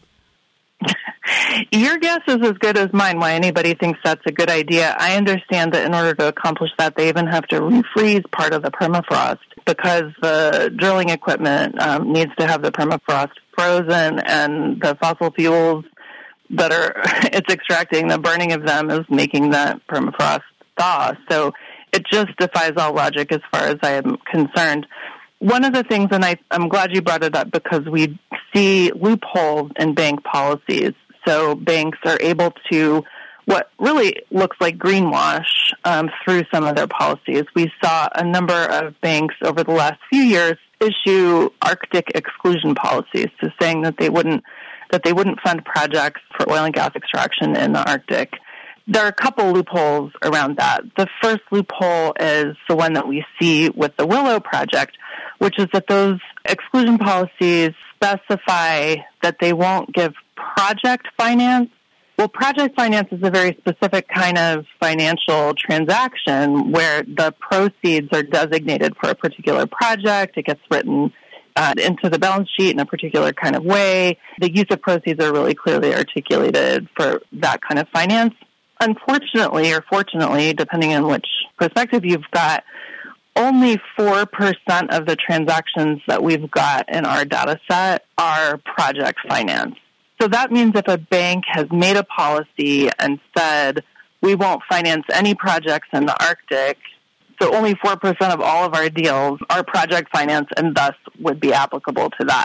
Your guess is as good as mine why anybody thinks that's a good idea. I understand that in order to accomplish that, they even have to refreeze part of the permafrost because the drilling equipment um, needs to have the permafrost frozen, and the fossil fuels that are it's extracting, the burning of them is making that permafrost thaw. So it just defies all logic as far as I am concerned. One of the things, and I, I'm glad you brought it up, because we see loopholes in bank policies. So banks are able to, what really looks like greenwash um, through some of their policies. We saw a number of banks over the last few years issue Arctic exclusion policies, so saying that they wouldn't that they wouldn't fund projects for oil and gas extraction in the Arctic. There are a couple loopholes around that. The first loophole is the one that we see with the Willow project, which is that those exclusion policies specify that they won't give project finance. Well, project finance is a very specific kind of financial transaction where the proceeds are designated for a particular project. It gets written uh, into the balance sheet in a particular kind of way. The use of proceeds are really clearly articulated for that kind of finance. Unfortunately, or fortunately, depending on which perspective you've got, only four percent of the transactions that we've got in our data set are project finance. So that means if a bank has made a policy and said, we won't finance any projects in the Arctic, so only four percent of all of our deals are project finance and thus would be applicable to that.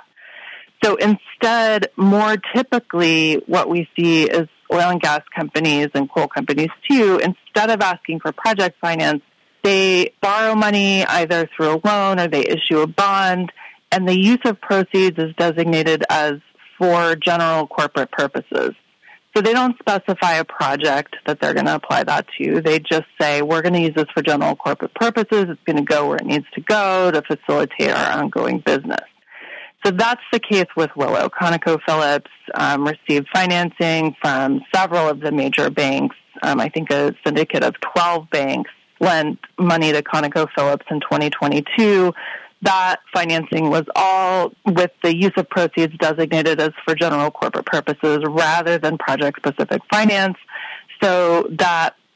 So instead, more typically, what we see is oil and gas companies and coal companies too, instead of asking for project finance, they borrow money either through a loan or they issue a bond, and the use of proceeds is designated as for general corporate purposes. So they don't specify a project that they're going to apply that to. They just say, we're going to use this for general corporate purposes. It's going to go where it needs to go to facilitate our ongoing business. So that's the case with Willow. ConocoPhillips um, received financing from several of the major banks. Um, I think a syndicate of twelve banks lent money to ConocoPhillips in twenty twenty-two. That financing was all with the use of proceeds designated as for general corporate purposes rather than project-specific finance. So that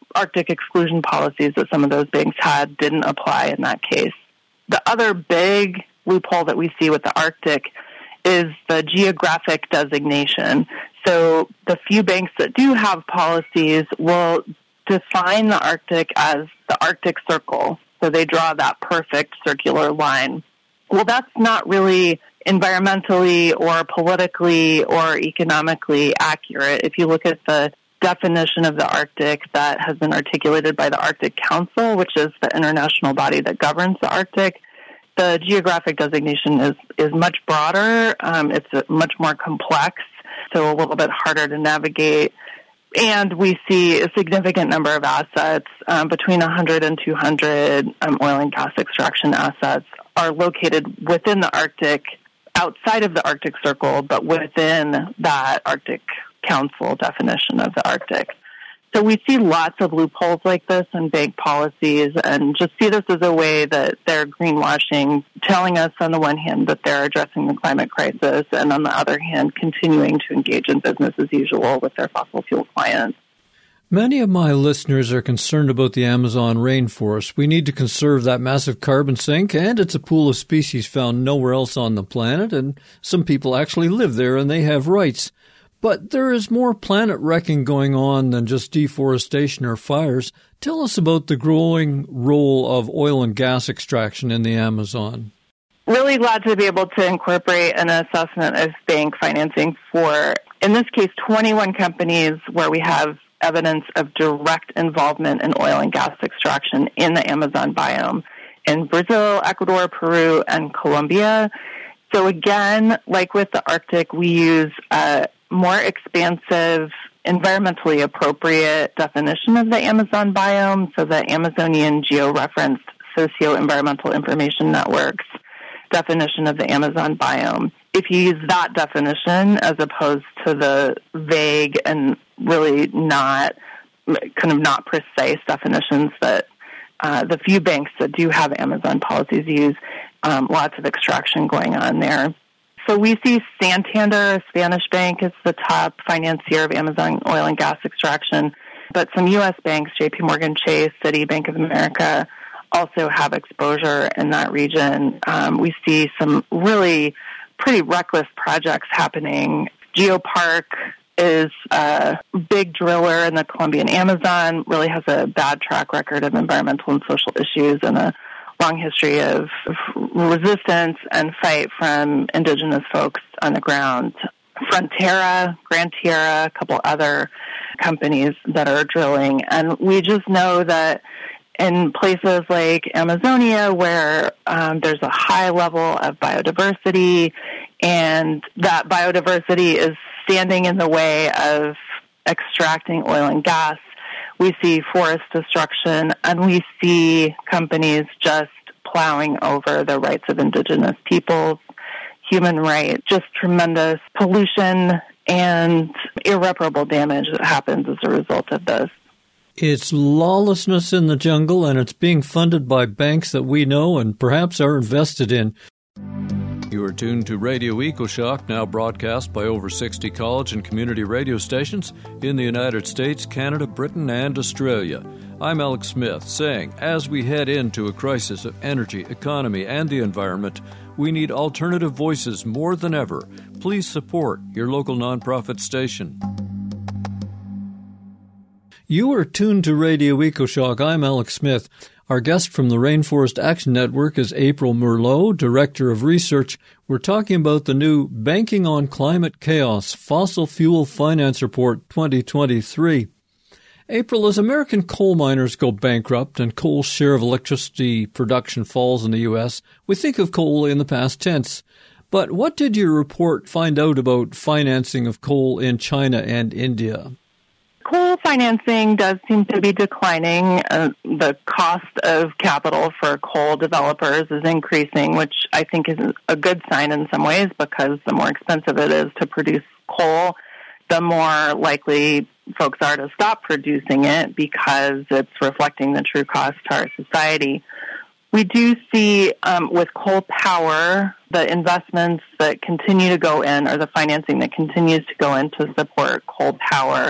Arctic exclusion policies that some of those banks had didn't apply in that case. The other big loophole that we see with the Arctic is the geographic designation. So the few banks that do have policies will define the Arctic as the Arctic Circle. So they draw that perfect circular line. Well, that's not really environmentally or politically or economically accurate. If you look at the definition of the Arctic that has been articulated by the Arctic Council, which is the international body that governs the Arctic, the geographic designation is, is much broader. Um, it's much more complex, so a little bit harder to navigate. And we see a significant number of assets, um, between one hundred and two hundred um, oil and gas extraction assets are located within the Arctic, outside of the Arctic Circle, but within that Arctic Council definition of the Arctic. So we see lots of loopholes like this in bank policies, and just see this as a way that they're greenwashing, telling us on the one hand that they're addressing the climate crisis, and on the other hand, continuing to engage in business as usual with their fossil fuel clients. Many of my listeners are concerned about the Amazon rainforest. We need to conserve that massive carbon sink, and it's a pool of species found nowhere else on the planet, and some people actually live there and they have rights. But there is more planet wrecking going on than just deforestation or fires. Tell us about the growing role of oil and gas extraction in the Amazon. Really glad to be able to incorporate an assessment of bank financing for, in this case, twenty-one companies where we have evidence of direct involvement in oil and gas extraction in the Amazon biome in Brazil, Ecuador, Peru, and Colombia. So again, like with the Arctic, we use a more expansive, environmentally appropriate definition of the Amazon biome, so the Amazonian Georeferenced Socio-Environmental Information Network's definition of the Amazon biome. If you use that definition as opposed to the vague and really not, kind of not precise definitions that uh, the few banks that do have Amazon policies use, um, lots of extraction going on there. So we see Santander, a Spanish bank, is the top financier of Amazon oil and gas extraction. But some U S banks, J P Morgan Chase, Citi, Bank of America, also have exposure in that region. Um, we see some really pretty reckless projects happening. Geopark is a big driller in the Colombian Amazon, really has a bad track record of environmental and social issues and a long history of resistance and fight from indigenous folks on the ground. Frontera, Gran Tierra, a couple other companies that are drilling. And we just know that in places like Amazonia, where um, there's a high level of biodiversity, and that biodiversity is standing in the way of extracting oil and gas, we see forest destruction, and we see companies just plowing over the rights of indigenous peoples, human rights, just tremendous pollution and irreparable damage that happens as a result of this. It's lawlessness in the jungle, and it's being funded by banks that we know and perhaps are invested in. You are tuned to Radio EcoShock, now broadcast by over sixty college and community radio stations in the United States, Canada, Britain, and Australia. I'm Alex Smith, saying, as we head into a crisis of energy, economy, and the environment, we need alternative voices more than ever. Please support your local nonprofit station. You are tuned to Radio EcoShock. I'm Alex Smith. Our guest from the Rainforest Action Network is April Merlot, Director of Research. We're talking about the new Banking on Climate Chaos Fossil Fuel Finance Report twenty twenty-three. April, as American coal miners go bankrupt and coal's share of electricity production falls in the U S, we think of coal in the past tense. But what did your report find out about financing of coal in China and India? Coal financing does seem to be declining. Uh, the cost of capital for coal developers is increasing, which I think is a good sign in some ways, because the more expensive it is to produce coal, the more likely folks are to stop producing it because it's reflecting the true cost to our society. We do see um, with coal power, the investments that continue to go in, or the financing that continues to go in to support coal power,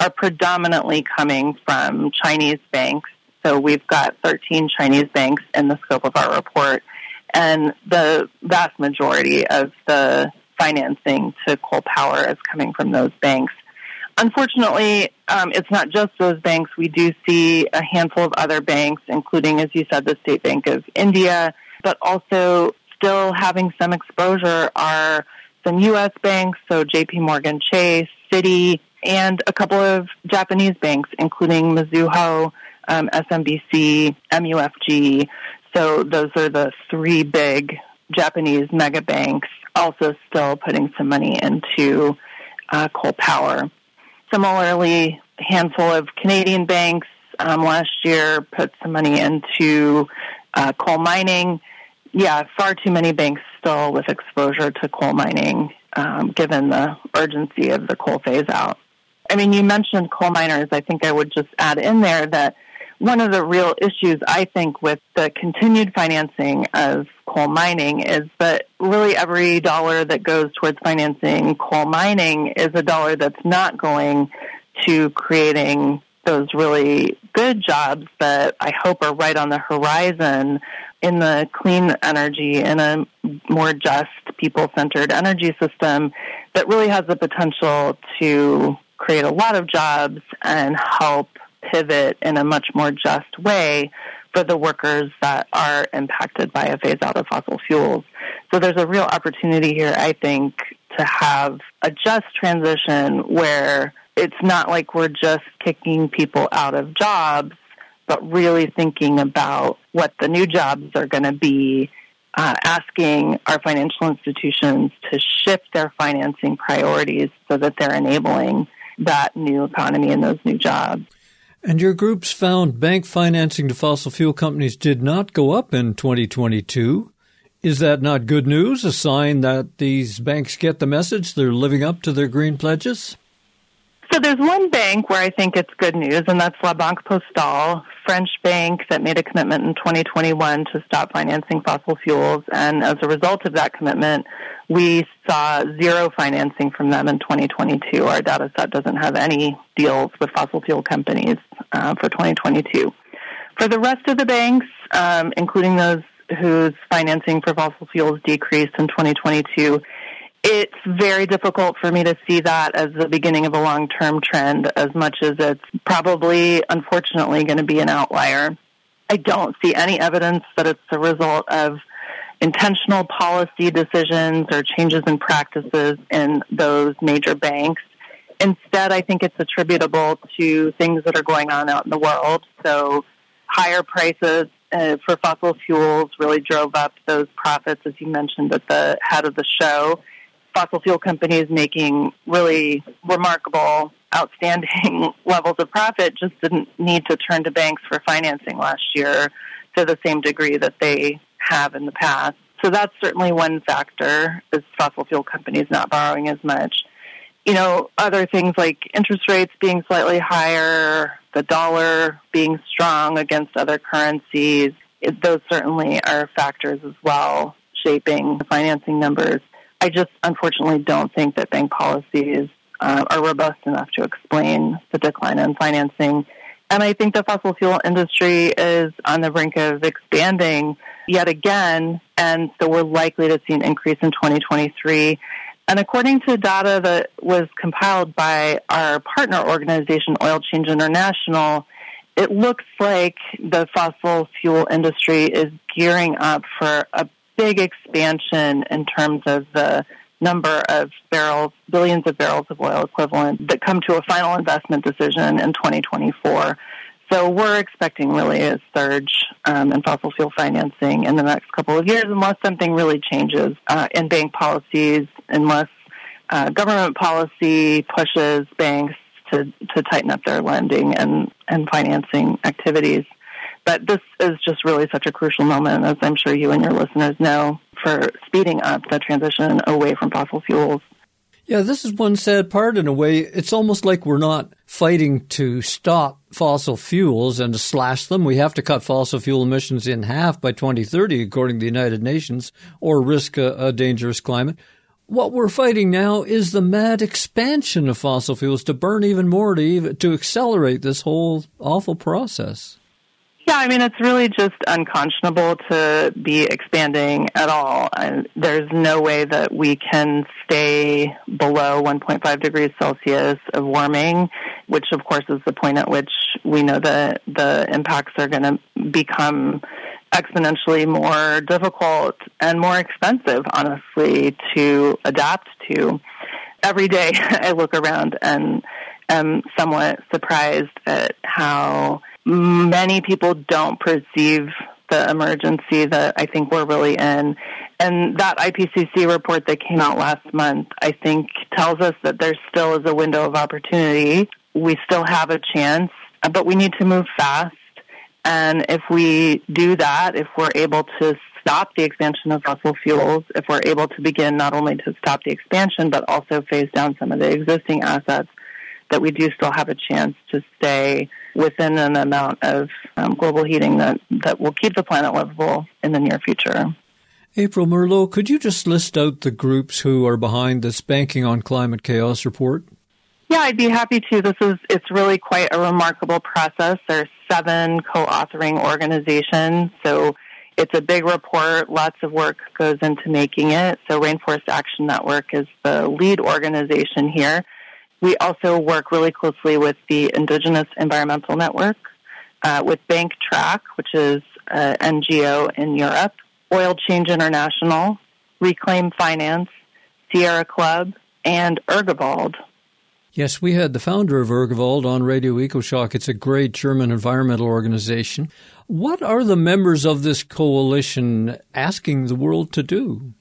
are predominantly coming from Chinese banks. So we've got thirteen Chinese banks in the scope of our report, and the vast majority of the financing to coal power is coming from those banks. Unfortunately, um, it's not just those banks. We do see a handful of other banks, including, as you said, the State Bank of India, but also still having some exposure are some U S banks, so J P Morgan Chase, Citi, and a couple of Japanese banks, including Mizuho, um, S M B C, M U F G. So those are the three big Japanese mega banks, also still putting some money into uh, coal power. Similarly, a handful of Canadian banks um, last year put some money into uh, coal mining. Yeah, far too many banks still with exposure to coal mining, um, given the urgency of the coal phase-out. I mean, you mentioned coal miners. I think I would just add in there that one of the real issues, I think, with the continued financing of coal mining is that really every dollar that goes towards financing coal mining is a dollar that's not going to creating those really good jobs that I hope are right on the horizon in the clean energy, in a more just, people-centered energy system that really has the potential to create a lot of jobs and help pivot in a much more just way for the workers that are impacted by a phase-out of fossil fuels. So there's a real opportunity here, I think, to have a just transition where it's not like we're just kicking people out of jobs, but really thinking about what the new jobs are going to be, uh, asking our financial institutions to shift their financing priorities so that they're enabling that new economy and those new jobs. And your groups found bank financing to fossil fuel companies did not go up in twenty twenty-two. Is that not good news, a sign that these banks get the message, they're living up to their green pledges? So there's one bank where I think it's good news, and that's La Banque Postale, French bank that made a commitment in twenty twenty-one to stop financing fossil fuels. And as a result of that commitment, we saw zero financing from them in twenty twenty-two. Our data set doesn't have any deals with fossil fuel companies uh, for twenty twenty-two. For the rest of the banks, um, including those whose financing for fossil fuels decreased in twenty twenty-two, it's very difficult for me to see that as the beginning of a long-term trend as much as it's probably, unfortunately, going to be an outlier. I don't see any evidence that it's the result of intentional policy decisions or changes in practices in those major banks. Instead, I think it's attributable to things that are going on out in the world. So higher prices uh, for fossil fuels really drove up those profits, as you mentioned at the head of the show. Fossil fuel companies making really remarkable, outstanding levels of profit just didn't need to turn to banks for financing last year to the same degree that they have in the past. So that's certainly one factor, is fossil fuel companies not borrowing as much. You know, other things like interest rates being slightly higher, the dollar being strong against other currencies, it, those certainly are factors as well shaping the financing numbers. I just unfortunately don't think that bank policies uh, are robust enough to explain the decline in financing. And I think the fossil fuel industry is on the brink of expanding yet again, and so we're likely to see an increase in twenty twenty-three. And according to data that was compiled by our partner organization, Oil Change International, it looks like the fossil fuel industry is gearing up for a big expansion in terms of the number of barrels, billions of barrels of oil equivalent that come to a final investment decision in twenty twenty-four. So we're expecting really a surge um, in fossil fuel financing in the next couple of years unless something really changes uh, in bank policies, unless uh, government policy pushes banks to, to tighten up their lending and, and financing activities. But this is just really such a crucial moment, as I'm sure you and your listeners know, for speeding up the transition away from fossil fuels. Yeah, this is one sad part in a way. It's almost like we're not fighting to stop fossil fuels and to slash them. We have to cut fossil fuel emissions in half by twenty thirty, according to the United Nations, or risk a, a dangerous climate. What we're fighting now is the mad expansion of fossil fuels to burn even more, to even, to accelerate this whole awful process. Yeah, I mean, it's really just unconscionable to be expanding at all. And there's no way that we can stay below one point five degrees Celsius of warming, which, of course, is the point at which we know that the impacts are going to become exponentially more difficult and more expensive, honestly, to adapt to. Every day I look around and am somewhat surprised at how many people don't perceive the emergency that I think we're really in. And that I P C C report that came out last month, I think, tells us that there still is a window of opportunity. We still have a chance, but we need to move fast. And if we do that, if we're able to stop the expansion of fossil fuels, if we're able to begin not only to stop the expansion, but also phase down some of the existing assets, that we do still have a chance to stay within an amount of um, global heating that, that will keep the planet livable in the near future. April Merlot, could you just list out the groups who are behind this Banking on Climate Chaos report? Yeah, I'd be happy to. This is, it's really quite a remarkable process. There's seven co-authoring organizations, so it's a big report. Lots of work goes into making it. So Rainforest Action Network is the lead organization here. We also work really closely with the Indigenous Environmental Network, uh, with Bank Track, which is an N G O in Europe, Oil Change International, Reclaim Finance, Sierra Club, and Urgewald. Yes, we had the founder of Urgewald on Radio EcoShock. It's a great German environmental organization. What are the members of this coalition asking the world to do?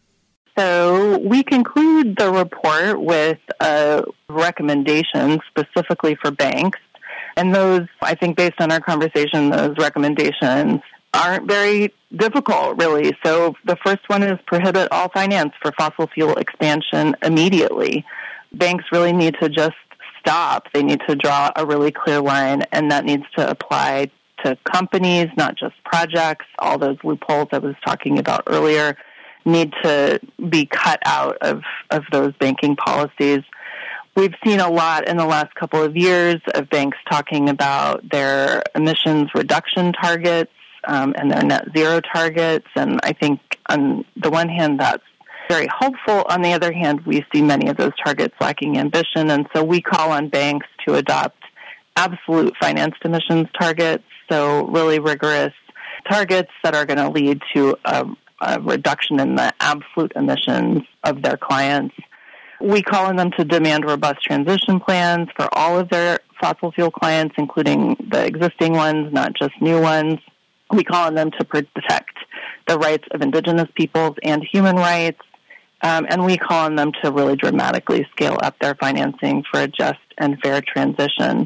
So we conclude the report with a recommendation specifically for banks. And those, I think based on our conversation, those recommendations aren't very difficult, really. So the first one is prohibit all finance for fossil fuel expansion immediately. Banks really need to just stop. They need to draw a really clear line, and that needs to apply to companies, not just projects. All those loopholes I was talking about earlier need to be cut out of, of those banking policies. We've seen a lot in the last couple of years of banks talking about their emissions reduction targets um, and their net zero targets, and I think on the one hand that's very hopeful. On the other hand, we see many of those targets lacking ambition, and so we call on banks to adopt absolute financed emissions targets, so really rigorous targets that are going to lead to a a reduction in the absolute emissions of their clients. We call on them to demand robust transition plans for all of their fossil fuel clients, including the existing ones, not just new ones. We call on them to protect the rights of indigenous peoples and human rights. Um, and we call on them to really dramatically scale up their financing for a just and fair transition.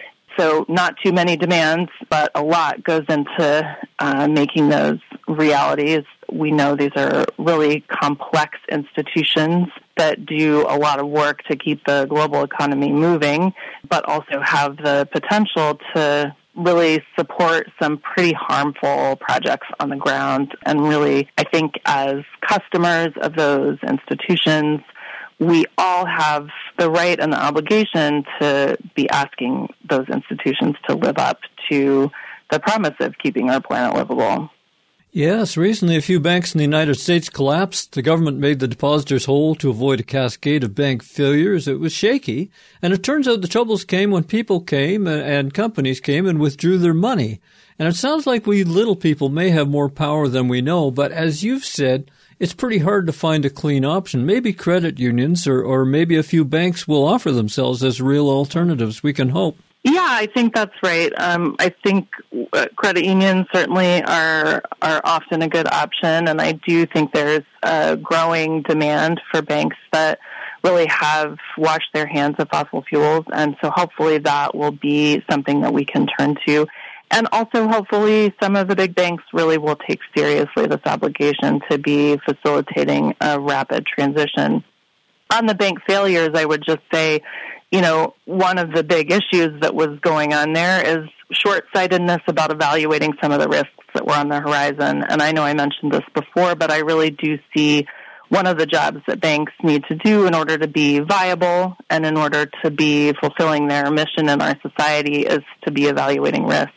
So not too many demands, but a lot goes into uh, making those realities. We know these are really complex institutions that do a lot of work to keep the global economy moving, but also have the potential to really support some pretty harmful projects on the ground. And really, I think as customers of those institutions, we all have the right and the obligation to be asking those institutions to live up to the promise of keeping our planet livable. Yes, recently a few banks in the United States collapsed. The government made the depositors whole to avoid a cascade of bank failures. It was shaky, and it turns out the troubles came when people came and companies came and withdrew their money. And it sounds like we little people may have more power than we know, but as you've said, it's pretty hard to find a clean option. Maybe credit unions or, or maybe a few banks will offer themselves as real alternatives. We can hope. Yeah, I think that's right. Um, I think uh, credit unions certainly are are often a good option, and I do think there's a growing demand for banks that really have washed their hands of fossil fuels, and so hopefully that will be something that we can turn to. And also, hopefully, some of the big banks really will take seriously this obligation to be facilitating a rapid transition. On the bank failures, I would just say, you know, one of the big issues that was going on there is short-sightedness about evaluating some of the risks that were on the horizon. And I know I mentioned this before, but I really do see one of the jobs that banks need to do in order to be viable and in order to be fulfilling their mission in our society is to be evaluating risks.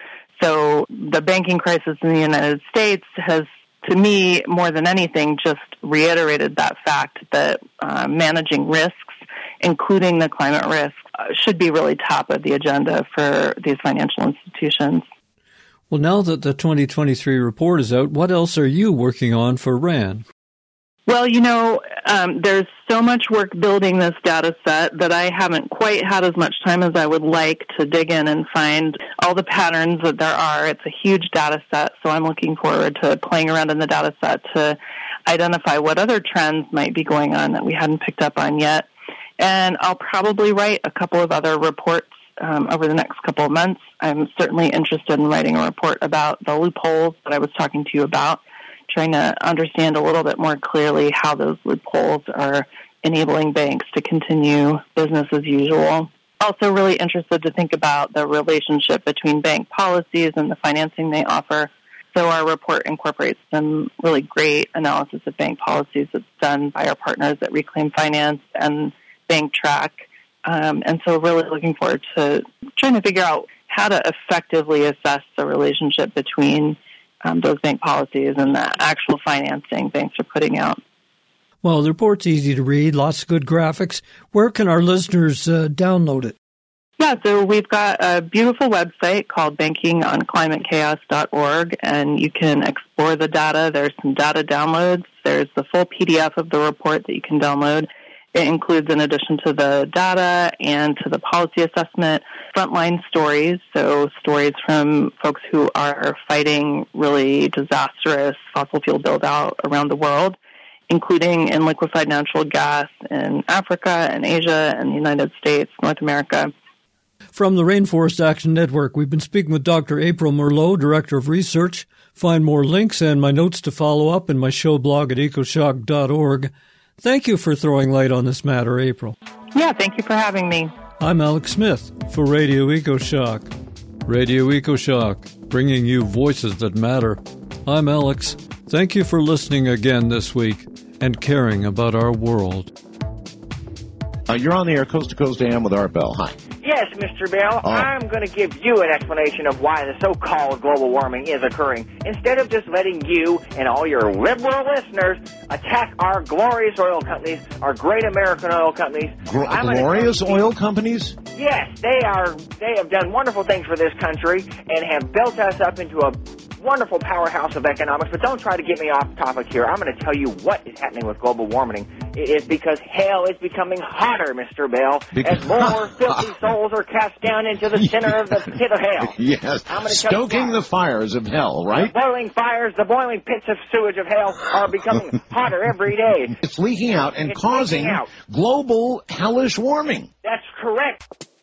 So the banking crisis in the United States has, to me, more than anything, just reiterated that fact that uh, managing risks, including the climate risk, uh, should be really top of the agenda for these financial institutions. Well, now that the twenty twenty-three report is out, what else are you working on for RAND? Well, you know, um, there's so much work building this data set that I haven't quite had as much time as I would like to dig in and find all the patterns that there are. It's a huge data set, so I'm looking forward to playing around in the data set to identify what other trends might be going on that we hadn't picked up on yet. And I'll probably write a couple of other reports um, over the next couple of months. I'm certainly interested in writing a report about the loopholes that I was talking to you about, trying to understand a little bit more clearly how those loopholes are enabling banks to continue business as usual. Also really interested to think about the relationship between bank policies and the financing they offer. So our report incorporates some really great analysis of bank policies that's done by our partners at Reclaim Finance and BankTrack. Um, and so really looking forward to trying to figure out how to effectively assess the relationship between Um, those bank policies and the actual financing banks are putting out. Well, the report's easy to read, lots of good graphics. Where can our listeners uh, download it? Yeah, so we've got a beautiful website called banking on climate chaos dot org, and you can explore the data. There's some data downloads. There's the full P D F of the report that you can download. It includes, in addition to the data and to the policy assessment, frontline stories, so stories from folks who are fighting really disastrous fossil fuel build-out around the world, including in liquefied natural gas in Africa and Asia and the United States, North America. From the Rainforest Action Network, we've been speaking with Doctor April Merlot, Director of Research. Find more links and my notes to follow up in my show blog at ecoshock dot org. Thank you for throwing light on this matter, April. Yeah, thank you for having me. I'm Alex Smith for Radio EcoShock. Radio EcoShock, bringing you voices that matter. I'm Alex. Thank you for listening again this week and caring about our world. Uh, you're on the air, Coast to Coast A M with Art Bell. Hi. Yes, Mister Bell, Oh. I'm going to give you an explanation of why the so-called global warming is occurring, instead of just letting you and all your liberal listeners attack our glorious oil companies, our great American oil companies. Gr- I'm gonna glorious come to you- oil companies? Yes, they are. They have done wonderful things for this country and have built us up into a wonderful powerhouse of economics, but don't try to get me off topic here. I'm going to tell you what is happening with global warming. It is because hell is becoming hotter, Mister Bell, Because- as more filthy souls are cast down into the center of the pit of hell. Yes, I'm gonna tell you stoking why. the fires of hell, right? The boiling fires, the boiling pits of sewage of hell are becoming hotter every day. It's leaking out and It's causing leaking out. global hellish warming. That's correct.